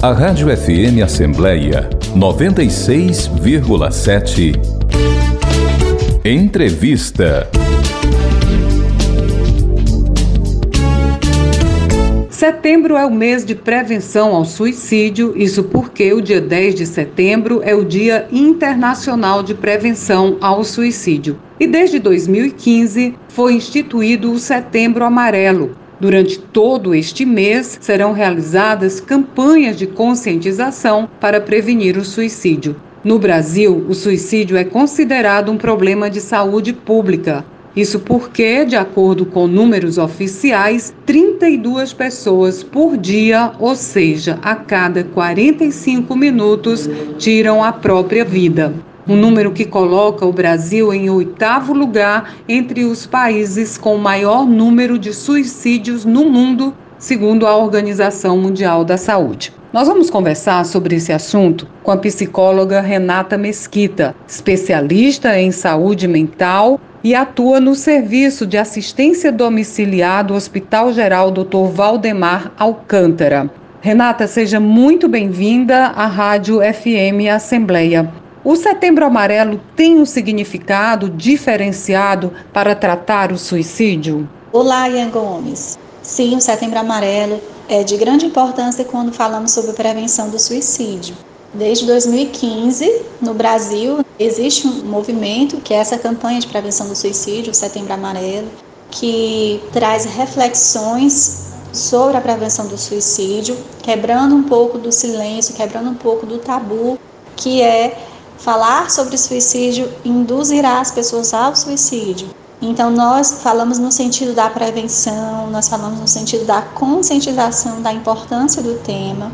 A Rádio FM Assembleia 96,7. Entrevista. Setembro é o mês de prevenção ao suicídio, isso porque o dia 10 de setembro é o Dia Internacional de Prevenção ao Suicídio. E desde 2015 foi instituído o Setembro Amarelo. Durante todo este mês serão realizadas campanhas de conscientização para prevenir o suicídio. No Brasil, o suicídio é considerado um problema de saúde pública. Isso porque, de acordo com números oficiais, 32 pessoas por dia, ou seja, a cada 45 minutos, tiram a própria vida. Um número que coloca o Brasil em 8º lugar entre os países com maior número de suicídios no mundo, segundo a Organização Mundial da Saúde. Nós vamos conversar sobre esse assunto com a psicóloga Renata Mesquita, especialista em saúde mental e atua no Serviço de Assistência Domiciliar do Hospital Geral Dr. Valdemar Alcântara. Renata, seja muito bem-vinda à Rádio FM Assembleia. O Setembro Amarelo tem um significado diferenciado para tratar o suicídio? Olá, Ian Gomes. Sim, o Setembro Amarelo é de grande importância quando falamos sobre prevenção do suicídio. Desde 2015, no Brasil, existe um movimento que é essa campanha de prevenção do suicídio, o Setembro Amarelo, que traz reflexões sobre a prevenção do suicídio, quebrando um pouco do silêncio, quebrando um pouco do tabu, que é falar sobre suicídio induzirá as pessoas ao suicídio. Então, nós falamos no sentido da prevenção, nós falamos no sentido da conscientização da importância do tema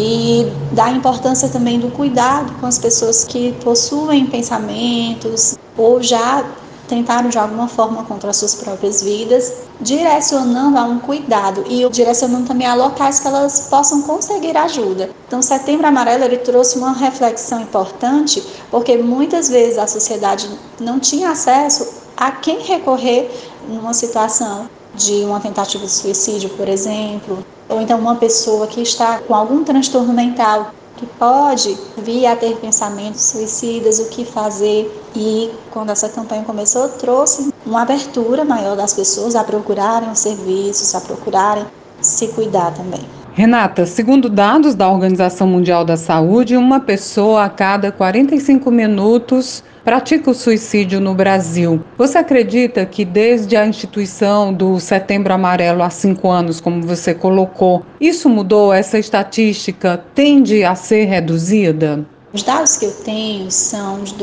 e da importância também do cuidado com as pessoas que possuem pensamentos ou já tentaram de alguma forma contra as suas próprias vidas, direcionando a um cuidado e direcionando também a locais que elas possam conseguir ajuda. Então, o Setembro Amarelo ele trouxe uma reflexão importante, porque muitas vezes a sociedade não tinha acesso a quem recorrer numa situação de uma tentativa de suicídio, por exemplo, ou então uma pessoa que está com algum transtorno mental, que pode vir a ter pensamentos suicidas, o que fazer. E quando essa campanha começou, trouxe uma abertura maior das pessoas a procurarem os serviços, a procurarem se cuidar também. Renata, segundo dados da Organização Mundial da Saúde, uma pessoa a cada 45 minutos pratica o suicídio no Brasil. Você acredita que desde a instituição do Setembro Amarelo há 5 anos, como você colocou, isso mudou? Essa estatística tende a ser reduzida? Os dados que eu tenho são de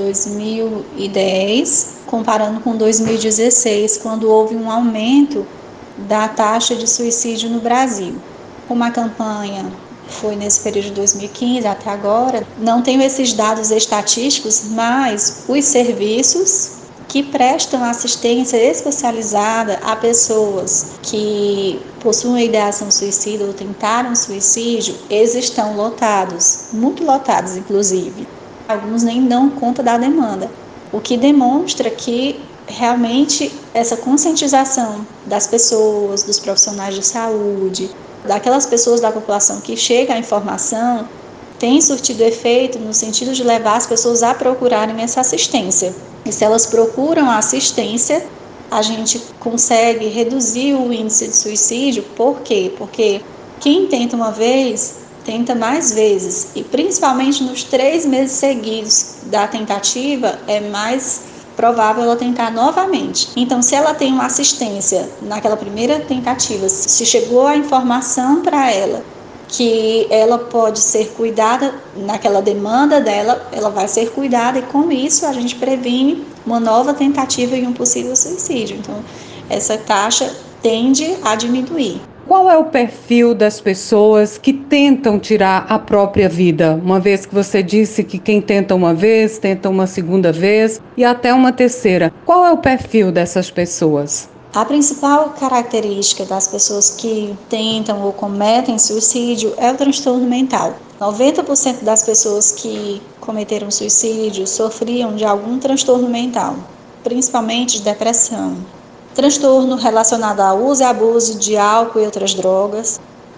2010, comparando com 2016, quando houve um aumento da taxa de suicídio no Brasil. Como a campanha foi nesse período de 2015 até agora, não tenho esses dados estatísticos, mas os serviços que prestam assistência especializada a pessoas que possuem ideação suicida ou tentaram suicídio, eles estão lotados, muito lotados inclusive. Alguns nem dão conta da demanda, o que demonstra que realmente essa conscientização das pessoas, dos profissionais de saúde, daquelas pessoas da população que chega à informação, tem surtido efeito no sentido de levar as pessoas a procurarem essa assistência. E se elas procuram a assistência, a gente consegue reduzir o índice de suicídio. Por quê? Porque quem tenta uma vez, tenta mais vezes. E principalmente nos 3 meses seguidos da tentativa, é mais provável ela tentar novamente. Então, se ela tem uma assistência naquela primeira tentativa, se chegou a informação para ela que ela pode ser cuidada naquela demanda dela, ela vai ser cuidada e com isso a gente previne uma nova tentativa e um possível suicídio. Então, essa taxa tende a diminuir. Qual é o perfil das pessoas que tentam tirar a própria vida? Uma vez que você disse que quem tenta uma vez, tenta uma segunda vez e até uma terceira. Qual é o perfil dessas pessoas? A principal característica das pessoas que tentam ou cometem suicídio é o transtorno mental. 90% das pessoas que cometeram suicídio sofriam de algum transtorno mental, principalmente de depressão. Transtorno relacionado ao uso e abuso de álcool e outras drogas,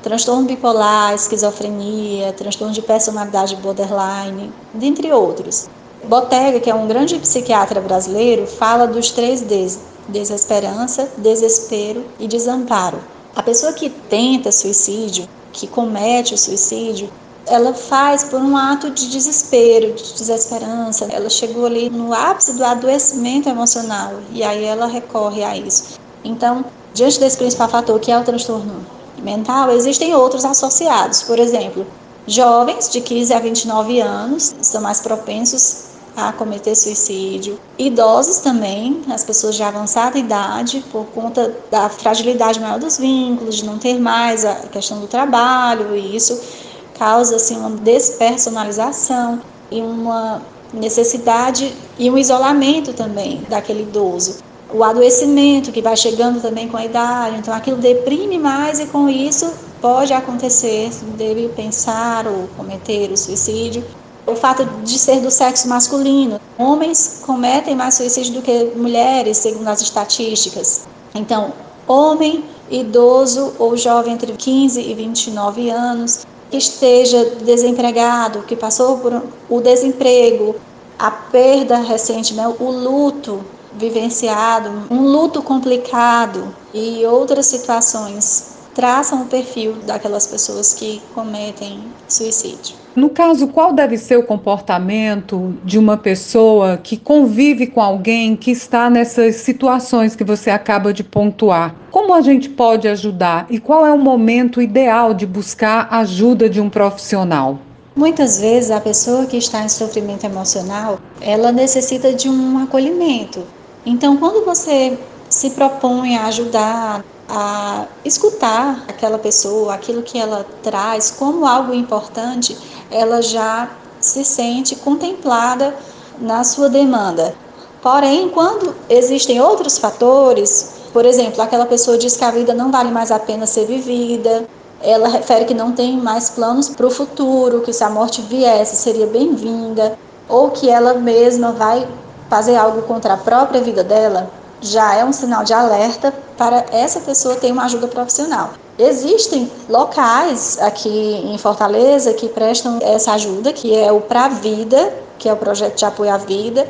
transtorno bipolar, esquizofrenia, transtorno de personalidade borderline, dentre outros. Bottega, que é um grande psiquiatra brasileiro, fala dos 3 Ds: desesperança, desespero e desamparo. A pessoa que tenta suicídio, que comete o suicídio, ela faz por um ato de desespero, de desesperança. Ela chegou ali no ápice do adoecimento emocional e aí ela recorre a isso. Então, diante desse principal fator, que é o transtorno mental, existem outros associados. Por exemplo, jovens de 15 a 29 anos são mais propensos a cometer suicídio. Idosos também, as pessoas de avançada idade, por conta da fragilidade maior dos vínculos, de não ter mais a questão do trabalho, e isso causa assim, uma despersonalização e uma necessidade e um isolamento também daquele idoso. O adoecimento que vai chegando também com a idade, então aquilo deprime mais e com isso pode acontecer dele pensar ou cometer o suicídio. O fato de ser do sexo masculino, homens cometem mais suicídio do que mulheres, segundo as estatísticas. Então, homem, idoso ou jovem entre 15 e 29 anos, que esteja desempregado, que passou por o desemprego, a perda recente, né, o luto vivenciado, um luto complicado e outras situações traçam o perfil daquelas pessoas que cometem suicídio. No caso, qual deve ser o comportamento de uma pessoa que convive com alguém que está nessas situações que você acaba de pontuar? Como a gente pode ajudar e qual é o momento ideal de buscar a ajuda de um profissional? Muitas vezes a pessoa que está em sofrimento emocional, ela necessita de um acolhimento. Então, quando você se propõe a ajudar, a escutar aquela pessoa, aquilo que ela traz como algo importante, ela já se sente contemplada na sua demanda. Porém, quando existem outros fatores, por exemplo, aquela pessoa diz que a vida não vale mais a pena ser vivida, ela refere que não tem mais planos para o futuro, que se a morte viesse seria bem-vinda, ou que ela mesma vai fazer algo contra a própria vida dela, já é um sinal de alerta para essa pessoa ter uma ajuda profissional. Existem locais aqui em Fortaleza que prestam essa ajuda, que é o Pra Vida, que é o projeto de apoio à vida,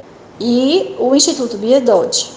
e o Instituto Biedode.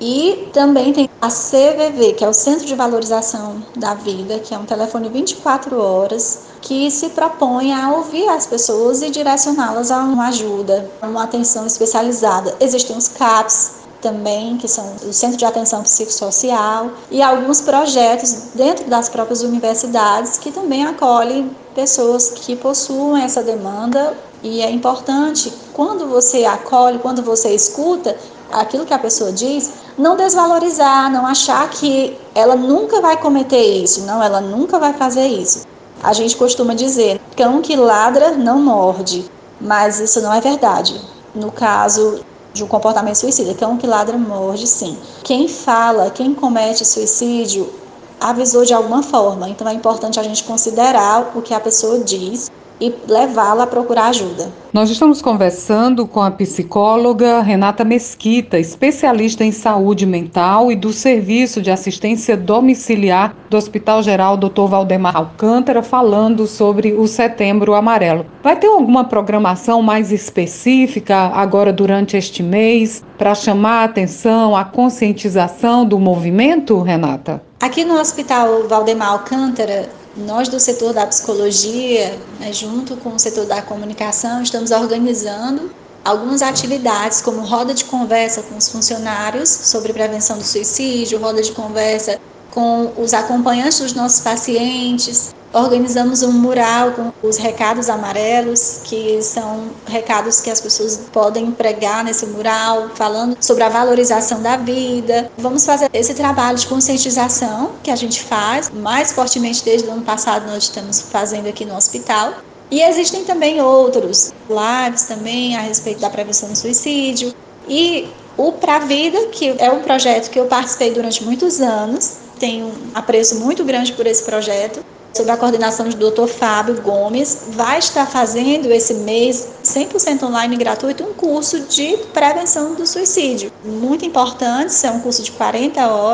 E também tem a CVV, que é o Centro de Valorização da Vida, que é um telefone 24 horas, que se propõe a ouvir as pessoas e direcioná-las a uma ajuda, a uma atenção especializada. Existem os CAPs também, que são o Centro de Atenção Psicossocial, e alguns projetos dentro das próprias universidades que também acolhem pessoas que possuem essa demanda. E é importante, quando você acolhe, quando você escuta aquilo que a pessoa diz, não desvalorizar, não achar que ela nunca vai cometer isso, não, ela nunca vai fazer isso. A gente costuma dizer, cão que ladra não morde, mas isso não é verdade. No caso de um comportamento suicida, cão que ladra morde, sim. Quem fala, quem comete suicídio, avisou de alguma forma, então é importante a gente considerar o que a pessoa diz e levá-la a procurar ajuda. Nós estamos conversando com a psicóloga Renata Mesquita, especialista em saúde mental e do Serviço de Assistência Domiciliar do Hospital Geral Dr. Valdemar Alcântara, falando sobre o Setembro Amarelo. Vai ter alguma programação mais específica agora durante este mês para chamar a atenção, a conscientização do movimento, Renata? Aqui no Hospital Valdemar Alcântara, nós do setor da psicologia, junto com o setor da comunicação, estamos organizando algumas atividades, como roda de conversa com os funcionários sobre prevenção do suicídio, roda de conversa com os acompanhantes dos nossos pacientes. Organizamos um mural com os recados amarelos, que são recados que as pessoas podem pregar nesse mural, falando sobre a valorização da vida. Vamos fazer esse trabalho de conscientização que a gente faz, mais fortemente desde o ano passado nós estamos fazendo aqui no hospital. E existem também outros lives também a respeito da prevenção do suicídio. E o Pra Vida, que é um projeto que eu participei durante muitos anos, tenho um apreço muito grande por esse projeto, sob a coordenação do Dr. Fábio Gomes, vai estar fazendo esse mês 100% online e gratuito um curso de prevenção do suicídio. Muito importante, é um curso de 40 horas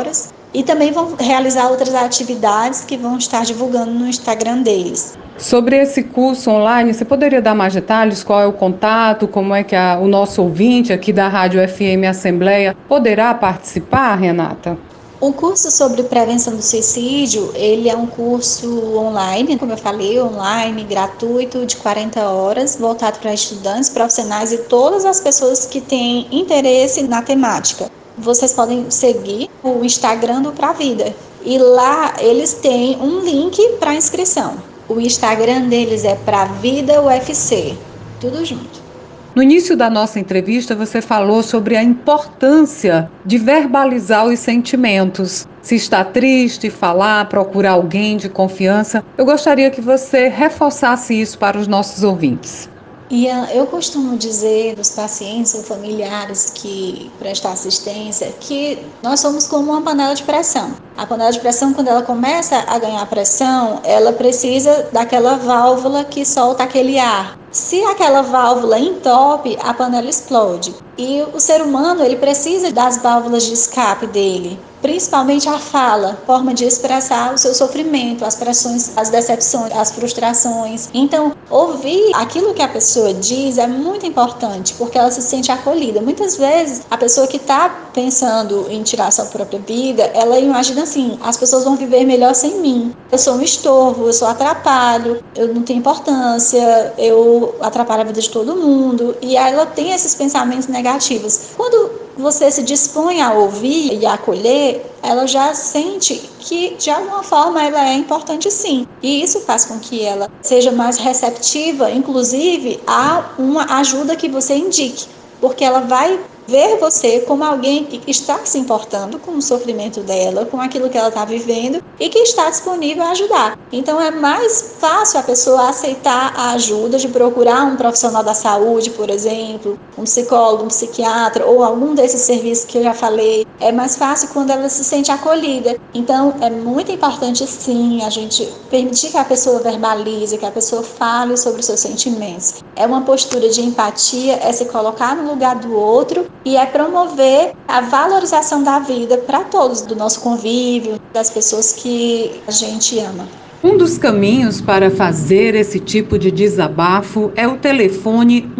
e também vão realizar outras atividades que vão estar divulgando no Instagram deles. Sobre esse curso online, você poderia dar mais detalhes? Qual é o contato? Como é que o nosso ouvinte aqui da Rádio FM Assembleia poderá participar, Renata? O curso sobre prevenção do suicídio, ele é um curso online, como eu falei, online, gratuito, de 40 horas, voltado para estudantes, profissionais e todas as pessoas que têm interesse na temática. Vocês podem seguir o Instagram do Pra Vida e lá eles têm um link para inscrição. O Instagram deles é Pra Vida UFC, tudo junto. No início da nossa entrevista, você falou sobre a importância de verbalizar os sentimentos. Se está triste, falar, procurar alguém de confiança. Eu gostaria que você reforçasse isso para os nossos ouvintes. E eu costumo dizer dos pacientes ou familiares que prestam assistência que nós somos como uma panela de pressão. A panela de pressão, quando ela começa a ganhar pressão, ela precisa daquela válvula que solta aquele ar. Se aquela válvula entope, a panela explode. E o ser humano, ele precisa das válvulas de escape dele, principalmente a fala, forma de expressar o seu sofrimento, as pressões, as decepções, as frustrações. Então, ouvir aquilo que a pessoa diz é muito importante, porque ela se sente acolhida. Muitas vezes, a pessoa que está pensando em tirar sua própria vida, ela imagina assim, as pessoas vão viver melhor sem mim. Eu sou um estorvo, eu sou atrapalho, eu não tenho importância, eu atrapalho a vida de todo mundo. E aí ela tem esses pensamentos negativos. Quando você se dispõe a ouvir e a acolher, ela já sente que, de alguma forma, ela é importante sim. E isso faz com que ela seja mais receptiva, inclusive, a uma ajuda que você indique. Porque ela vai ver você como alguém que está se importando com o sofrimento dela, com aquilo que ela está vivendo e que está disponível a ajudar. Então é mais fácil a pessoa aceitar a ajuda de procurar um profissional da saúde, por exemplo, um psicólogo, um psiquiatra ou algum desses serviços que eu já falei. É mais fácil quando ela se sente acolhida. Então é muito importante sim a gente permitir que a pessoa verbalize, que a pessoa fale sobre os seus sentimentos. É uma postura de empatia, é se colocar no lugar do outro e é promover a valorização da vida para todos, do nosso convívio, das pessoas que a gente ama. Um dos caminhos para fazer esse tipo de desabafo é o telefone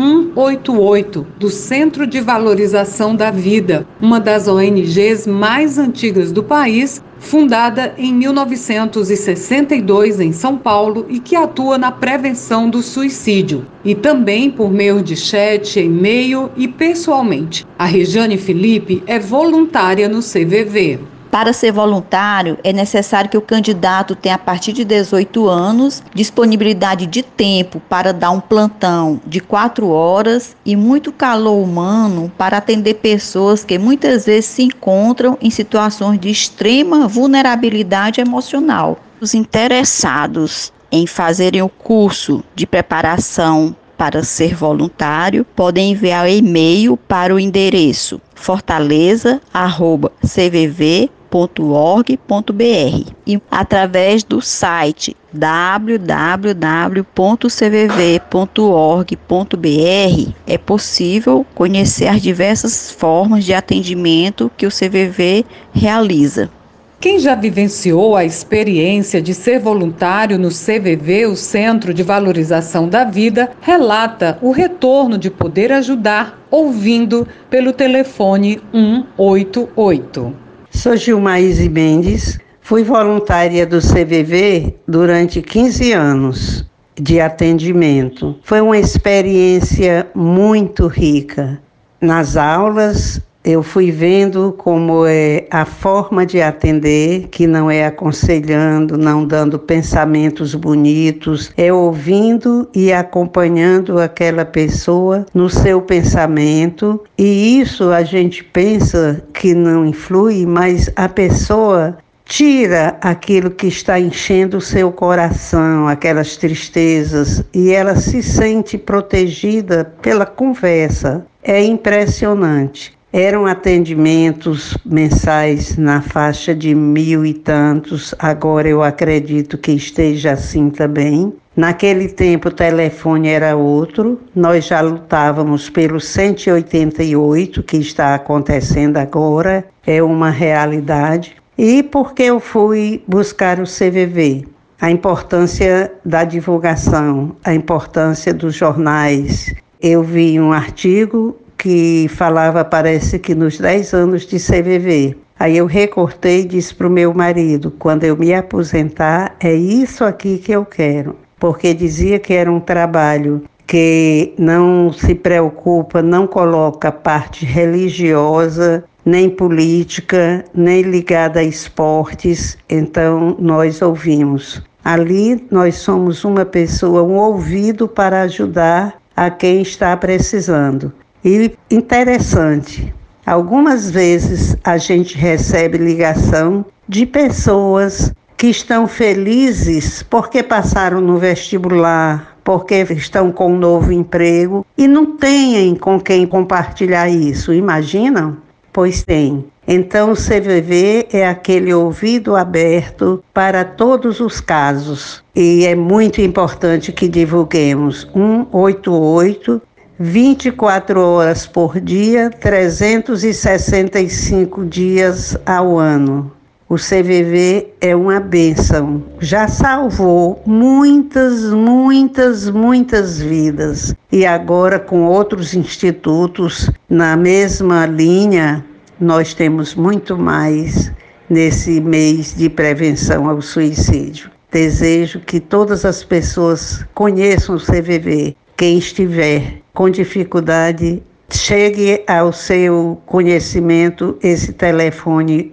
188 do Centro de Valorização da Vida, uma das ONGs mais antigas do país, fundada em 1962 em São Paulo e que atua na prevenção do suicídio. E também por meio de chat, e-mail e pessoalmente. A Regiane Felipe é voluntária no CVV. Para ser voluntário, é necessário que o candidato tenha, a partir de 18 anos, disponibilidade de tempo para dar um plantão de 4 horas e muito calor humano para atender pessoas que muitas vezes se encontram em situações de extrema vulnerabilidade emocional. Os interessados em fazerem o curso de preparação para ser voluntário podem enviar e-mail para o endereço fortaleza@cvv.org.br e através do site www.cvv.org.br é possível conhecer as diversas formas de atendimento que o CVV realiza. Quem já vivenciou a experiência de ser voluntário no CVV, o Centro de Valorização da Vida, relata o retorno de poder ajudar ouvindo pelo telefone 188. Sou Gilmaíse Mendes, fui voluntária do CVV durante 15 anos de atendimento. Foi uma experiência muito rica. Nas aulas, eu fui vendo como é a forma de atender, que não é aconselhando, não dando pensamentos bonitos, é ouvindo e acompanhando aquela pessoa no seu pensamento. E isso a gente pensa que não influi, mas a pessoa tira aquilo que está enchendo o seu coração, aquelas tristezas, e ela se sente protegida pela conversa. É impressionante. Eram atendimentos mensais na faixa de 1.000 e tantos, agora eu acredito que esteja assim também. Naquele tempo o telefone era outro, nós já lutávamos pelo 188, que está acontecendo agora, é uma realidade. E por que eu fui buscar o CVV? A importância da divulgação, a importância dos jornais. Eu vi um artigo que falava, parece que nos 10 anos de CVV. Aí eu recortei e disse para o meu marido, quando eu me aposentar, é isso aqui que eu quero. Porque dizia que era um trabalho que não se preocupa, não coloca parte religiosa, nem política, nem ligada a esportes. Então nós ouvimos. Ali nós somos uma pessoa, um ouvido para ajudar a quem está precisando. E interessante, algumas vezes a gente recebe ligação de pessoas que estão felizes porque passaram no vestibular, porque estão com um novo emprego e não têm com quem compartilhar isso. Imaginam? Pois tem. Então o CVV é aquele ouvido aberto para todos os casos. E é muito importante que divulguemos 188, 24 horas por dia, 365 dias ao ano. O CVV é uma bênção. Já salvou muitas vidas. E agora, com outros institutos na mesma linha, nós temos muito mais nesse mês de prevenção ao suicídio. Desejo que todas as pessoas conheçam o CVV. Quem estiver com dificuldade, chegue ao seu conhecimento esse telefone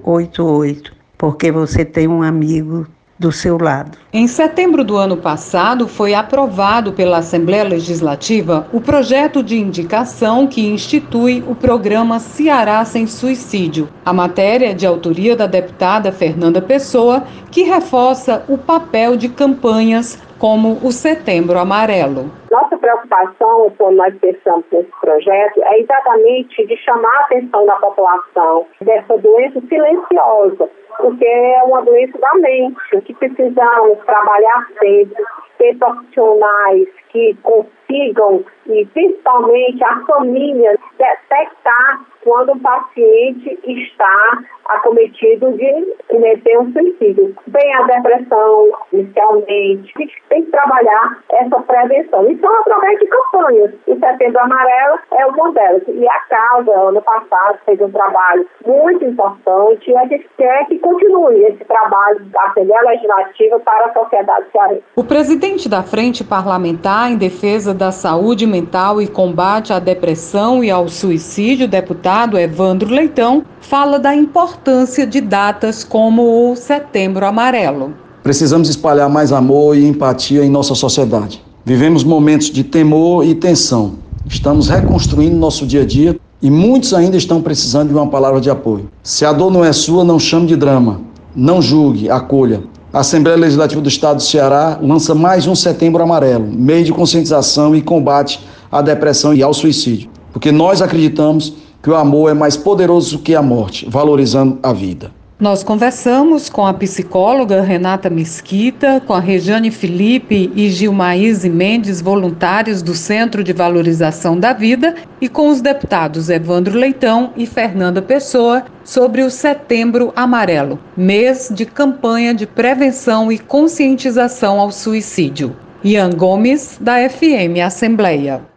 188, porque você tem um amigo do seu lado. Em setembro do ano passado, foi aprovado pela Assembleia Legislativa o projeto de indicação que institui o programa Ceará Sem Suicídio. A matéria é de autoria da deputada Fernanda Pessoa, que reforça o papel de campanhas como o Setembro Amarelo. Nossa preocupação, quando nós pensamos nesse projeto, é exatamente de chamar a atenção da população dessa doença silenciosa, porque é uma doença da mente, que precisamos trabalhar sempre, ter profissionais que consigam, e principalmente a família, detectar quando um paciente está acometido de cometer um suicídio. Vem a depressão, inicialmente. A gente tem que trabalhar essa prevenção. Então, através de campanhas. O Setembro Amarelo é uma delas. E a casa, ano passado, fez um trabalho muito importante e a gente quer que continue esse trabalho da Assembleia Legislativa para a sociedade cearense. O presidente da Frente Parlamentar em Defesa da Saúde Mental e Combate à Depressão e ao Suicídio, deputado Evandro Leitão, fala da importância de datas como o Setembro Amarelo. Precisamos espalhar mais amor e empatia em nossa sociedade. Vivemos momentos de temor e tensão. Estamos reconstruindo nosso dia a dia e muitos ainda estão precisando de uma palavra de apoio. Se a dor não é sua, não chame de drama. Não julgue, acolha. A Assembleia Legislativa do Estado do Ceará lança mais um Setembro Amarelo, mês de conscientização e combate à depressão e ao suicídio. Porque nós acreditamos que o amor é mais poderoso que a morte, valorizando a vida. Nós conversamos com a psicóloga Renata Mesquita, com a Rejane Felipe e Gilmaíse Mendes, voluntários do Centro de Valorização da Vida, e com os deputados Evandro Leitão e Fernanda Pessoa, sobre o Setembro Amarelo, mês de campanha de prevenção e conscientização ao suicídio. Ian Gomes, da FM Assembleia.